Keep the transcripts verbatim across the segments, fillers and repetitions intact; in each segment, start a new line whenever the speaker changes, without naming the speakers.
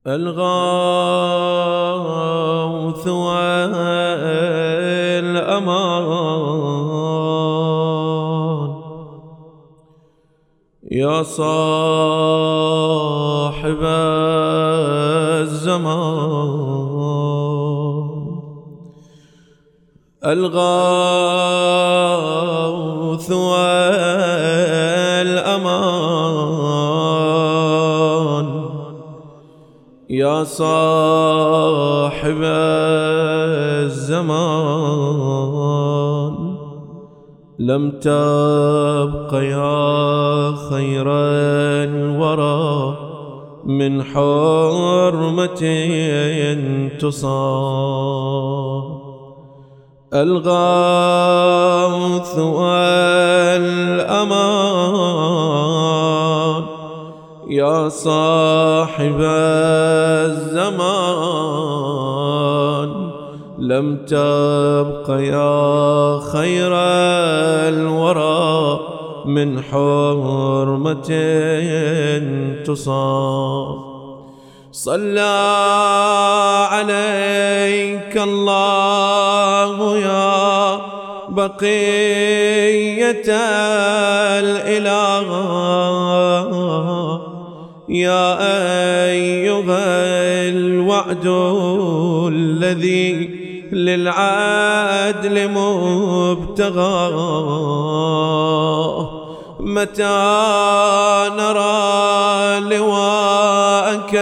الغوث والأمان يا صاحب الزمان. الغوث والأمان يا صاحب الزمان. لم تبق يا خير الورى من حرمة تصان. الغوث والأمان يا صاحب الزمان. لم تبق يا خير الورى من حرمة تصان. صلى عليك الله يا بقية الإله يا أيها الوعد الذي للعدل مبتغى. متى نرى لواءك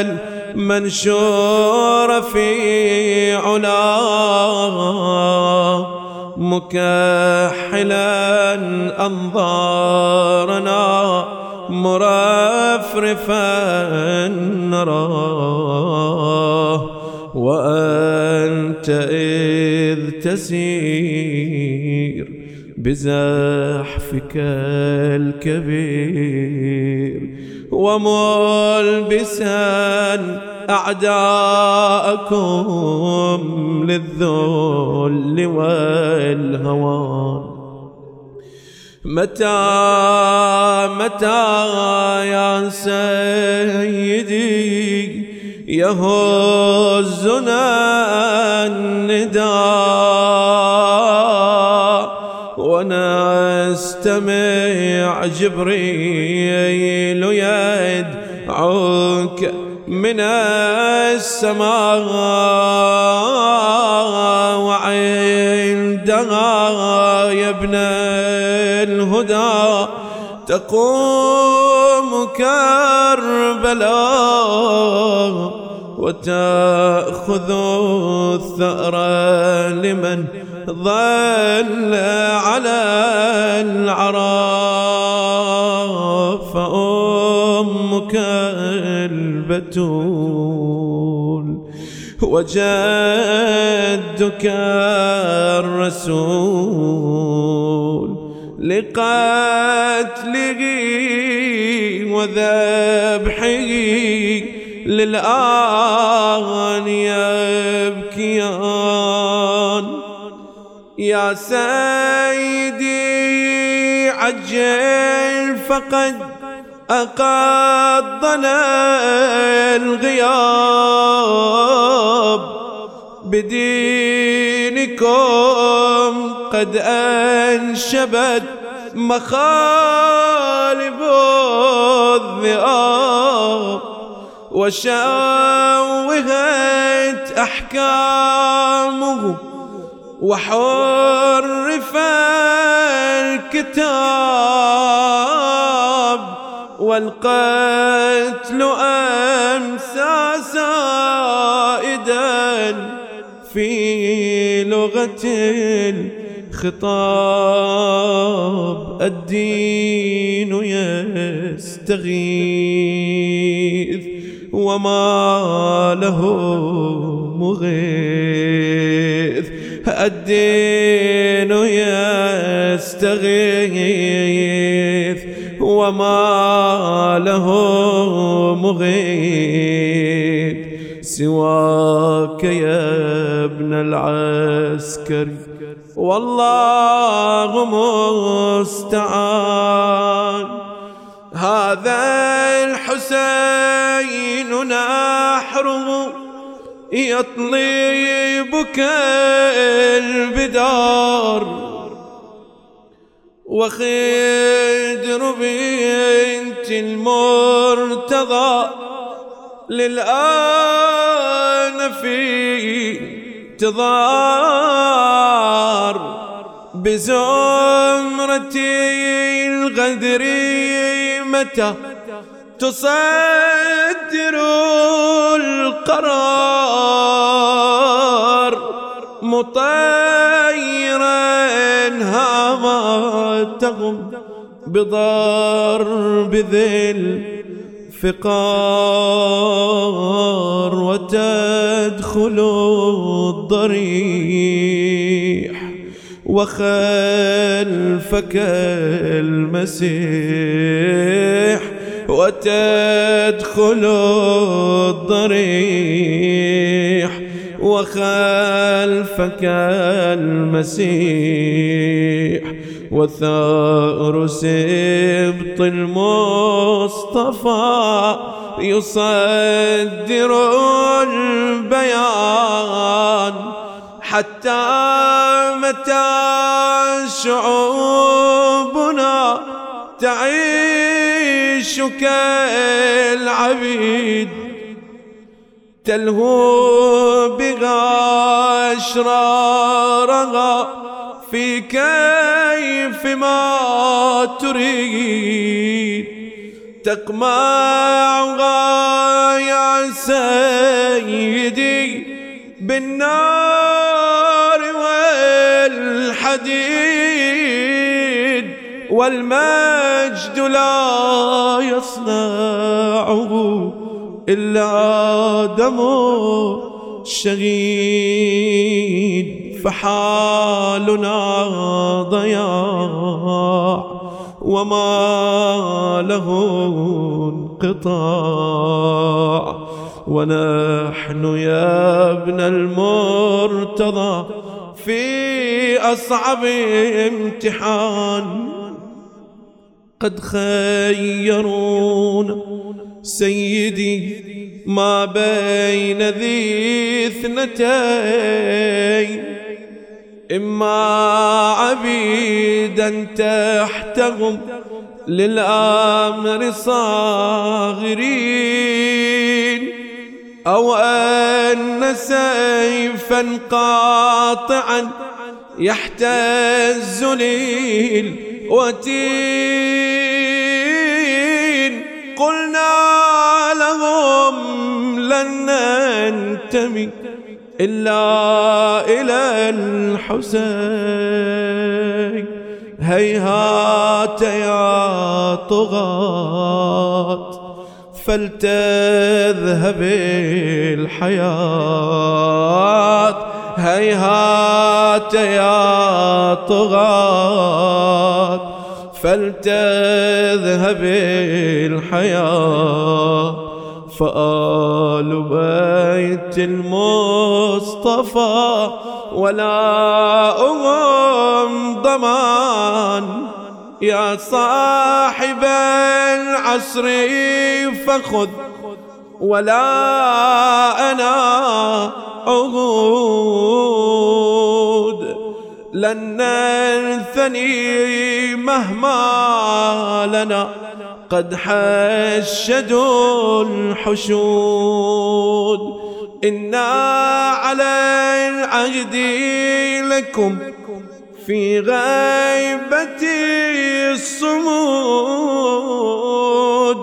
المنشور في علاه مكحلا أنظارنا مرفرفا نراه. وأنت إذ تسير بزحفك الكبير وملبسا أعداءكم للذل والهوان. متى متى يا سيدي يهزنا النداء ونستمع جبريل يدعوك من السماء وعندها يا ابن الهدى تقوم كربلاء وتأخذ الثأر لمن ظل على العراء. فأمك البتول وجدك الرسول لقتله وذبحه للآن يبكيان. يا سيدي عجل فقد أقضنا الغياب بدينكم قد أنشبت مخالب الذئاب وشوهت أحكامه وحرف الكتاب والقتل أمسى سائدا في لغة الخطاب. الدين يستغيث وما له مغيث. الدين يستغيث وما له مغيث سواك يا ابن العسكري والله مستعان. هذا الحسين نحره يطلبك البدار وخدر بنت المرتضى للآن في انتظار بزمرة الغدر متى تصدر القرار مطيرا هامتهم بضرب ذي الفقار وتدخل الضريح وخلفك المسيح وتدخل الضريح وخلفك المسيح وثار سبط المصطفى يصدر البيان حتى متى شعوبنا تعيش كالعبيد تلهو بها أشرارها في كيف ما تريد تقمعها يا سيدي بالنار والحديد والمجد لا يصنعه إلا دم الشهيد فحالنا ضياع وما له انقطاع ونحن يا ابن المرتضى في أصعب امتحان قد خيرون سيدي ما بين ذي اثنتين إما عبيدا تحتهم للأمر صاغرين أو أن سيفا قاطعا يحتز للوتين قلنا لهم لن ننتمي إلا إلى الحسين هيهات يا طغاة فلتذهب الحياة هيهات يا طغاة فلتذهب الحياة فآل بيت المصطفى ولاؤهم ضمان يا صاحب العصر فخذ ولا أنا عهود لن ننثني مهما لنا قد حشدوا الحشود إنا على العهد لكم في غيبة الصمود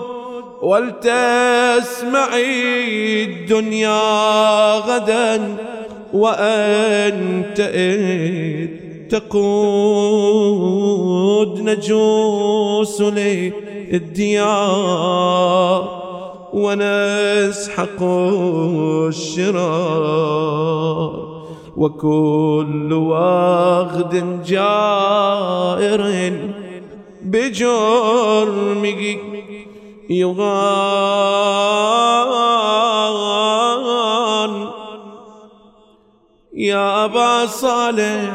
ولتسمعي الدنيا غدا وأنت إذ تقود نجوس للديار ونسحق الشرار وكل واغد جائر بجرمه يغان يا أبا صالح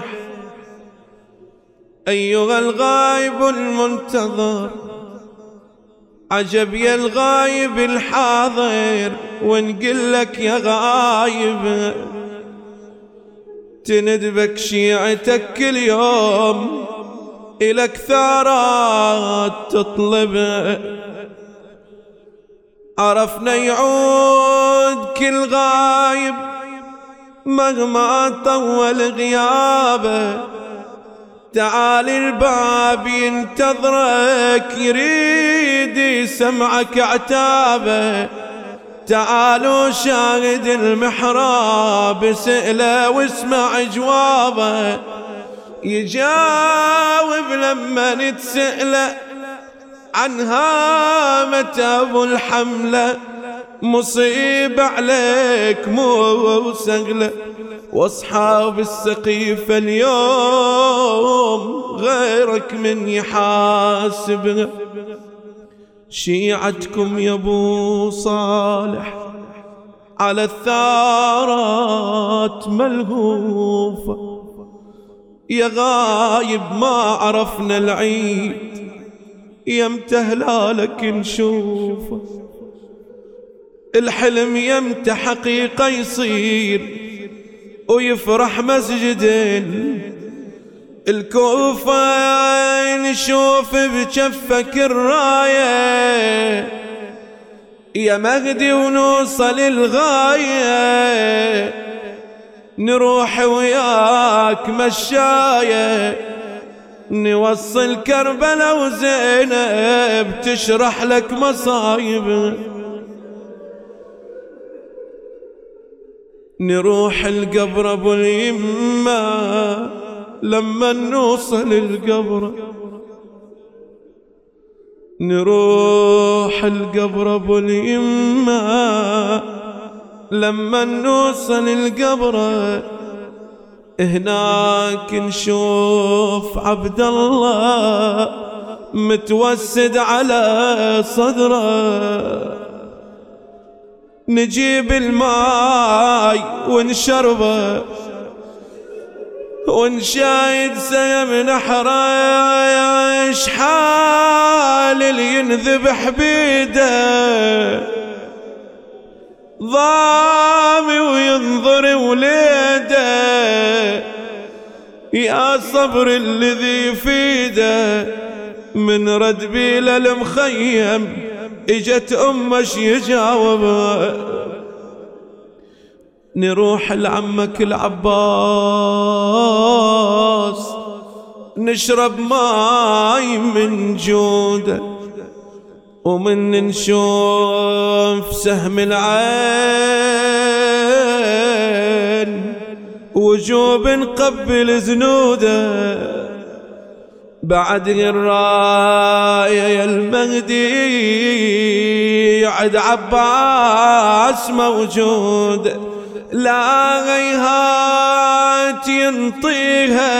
أيها الغائب المنتظر عجب يا الغايب الحاضر ونقلك يا غايب تندبك شيعتك كل يوم إلك ثارات تطلب. عرفنا يعود كل غايب مهما طول غيابه، تعال الباب ينتظرك يريد يسمعك عتابه. تعالوا شاهد المحراب سئله واسمع جوابه، يجاوب لما نتسأله عنها متى ابو الحمله. مصيبة عليك مو سهلة، واصحاب السقيفة اليوم غيرك من يحاسبها. شيعتكم يا ابو صالح على الثارات ملهوفة، يا غايب ما عرفنا العيد يمتى هلالك نشوفه. الحلم يمتى حقيقة يصير ويفرح مسجدين الكوفة، نشوف بجفك الراية يا مهدي ونوصل الغاية. نروح وياك مشاية نوصل كربلاء وزينب تشرح لك مصايب. نروح القبر ابو اليمة لما نوصل القبر، نروح القبر ابو اليمة لما نوصل القبر. هناك نشوف عبد الله متوسد على صدره، نجيب الماي ونشربه ونشايد سيم نحره. شحال اللي ينذبح بيده ضامي وينظر وليده، يا صبر الذي فيده. من رد بيل المخيم اجت امش يجاوب. نروح لعمك العباس نشرب ماي من جوده، ومن نشوف سهم العين وجوب نقبل زنوده. بعد الراية يا المهدي عد عباس موجود، لا غيهات ينطيها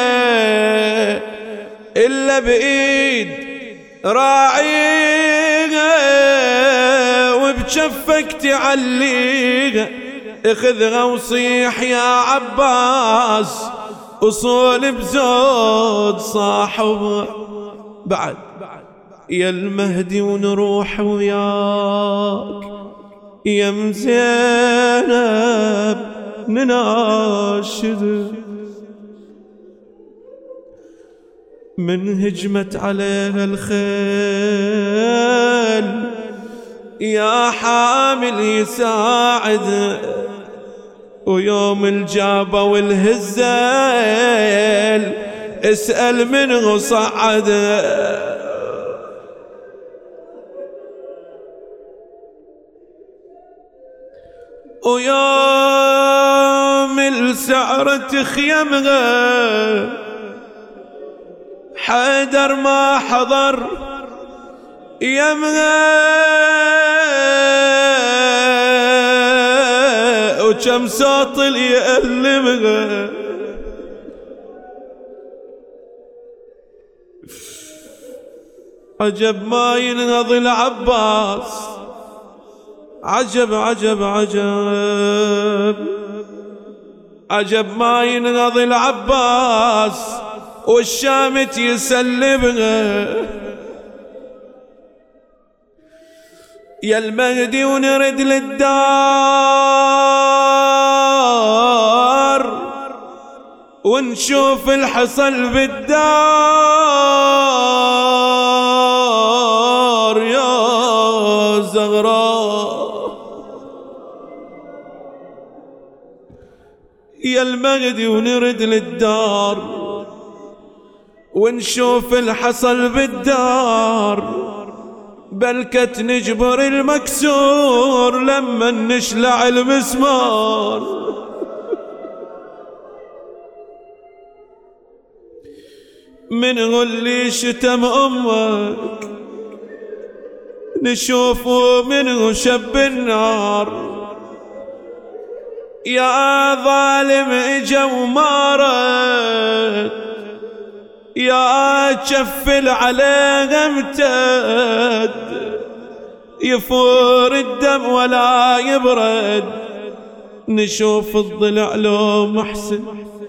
إلا بإيد راعيها وبجفك تعليها. اخذها وصيح يا عباس أصول بزود صاحبها. بعد يا المهدي ونروح وياك يا مزينب نناشد. من هجمت عليها الخيل يا حامل يساعد، ويوم الجابة والهزال اسأل منه صعد. ويوم السعرة خيمها حيدر ما حضر يمها، وكم صوت اللي يألمها. عجب ما ينهض العباس، عجب عجب عجب عجب ما ينهض العباس والشامت يسلمها. يا المهدي ونرد للدار ونشوف الحصل بالدار يا زغراء. يا المهدي ونرد للدار ونشوف الحصل بالدار بلكت نجبر المكسور لما نشلع المسمار. من اللي شتم أمك نشوفه منه شب النار. يا ظالم اجا ومارد يا تشفل عليه امتد يفور الدم ولا يبرد. نشوف الضلع لو محسن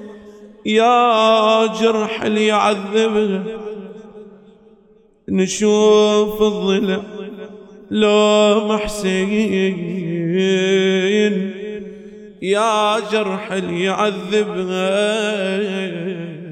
يا جرح اللي يعذبه. نشوف الضلع لو محسن يا جرح اللي يعذبها.